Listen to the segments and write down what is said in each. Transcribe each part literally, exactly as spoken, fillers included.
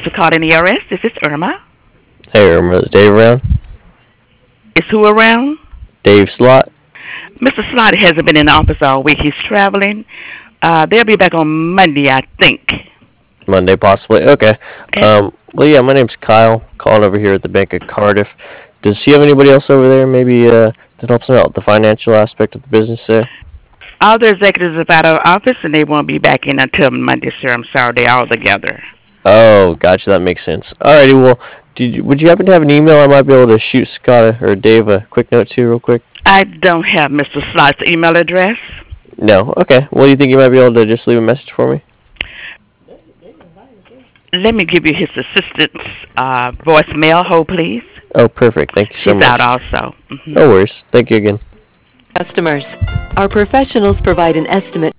Thanks for calling the E R S. This is Irma. Hey, Irma, is Dave around? Is who around? Dave Slot? Mister Slotty hasn't been in the office all week. He's traveling. Uh, they'll be back on Monday, I think. Monday, possibly. Okay. Okay. Um, well, yeah, my name's Kyle, calling over here at the Bank of Cardiff. Does he have anybody else over there, maybe, uh, that helps him out with the financial aspect of the business there? All the executives are out of office, and they won't be back in until Monday, sir. I'm sorry, they're all together. Oh, gotcha, that makes sense. Alrighty, well, did you, would you happen to have an email I might be able to shoot Scott or Dave a quick note to real quick? I don't have Mister Slot's email address. No? Okay. Well, you think you might be able to just leave a message for me? Let me give you his assistant's uh, voicemail. Hold, please. Oh, perfect. Thank you so She's out much. also. hmm No worries. Thank you again. Customers. Our professionals provide an estimate.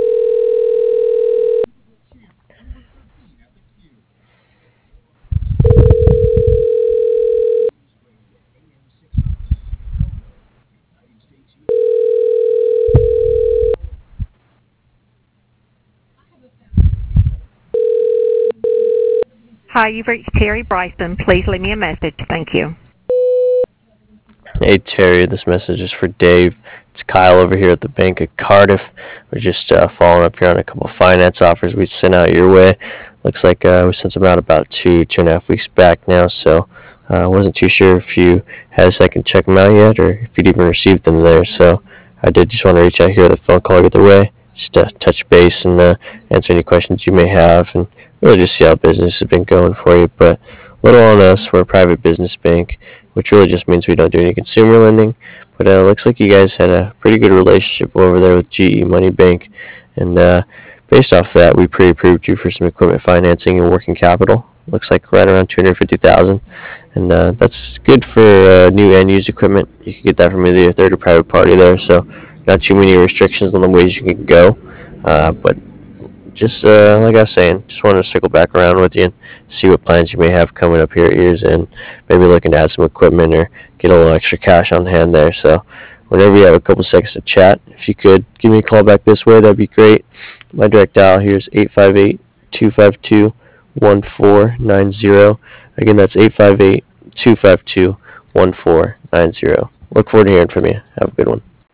Hi, you've reached Terry Bryson. Please leave me a message. Thank you. Hey Terry, this message is for Dave. It's Kyle over here at the Bank of Cardiff. We're just uh, following up here on a couple of finance offers we sent out your way. Looks like uh, we sent them out about two, two and a half weeks back now, so I uh, wasn't too sure if you had a second to check them out yet or if you'd even received them there. So I did just want to reach out here with a phone call either way, just to touch base and uh, answer any questions you may have and really just see how business has been going for you. But little on us, we're a private business bank, which really just means we don't do any consumer lending. But uh, it looks like you guys had a pretty good relationship over there with G E Money Bank, and uh, based off that, we pre-approved you for some equipment financing and working capital. Looks like right around two hundred fifty thousand dollars, and uh, that's good for uh, new and used equipment. You can get that from either a third or private party there, so not too many restrictions on the ways you can go. Uh, but just uh, like I was saying, just wanted to circle back around with you and see what plans you may have coming up here at year's end. Maybe looking to add some equipment or get a little extra cash on hand there. So whenever you have a couple seconds to chat, if you could give me a call back this way, that'd be great. My direct dial here is eight five eight, two five two, one four nine zero. Again, that's eight five eight, two five two, one four nine zero. Look forward to hearing from you. Have a good one.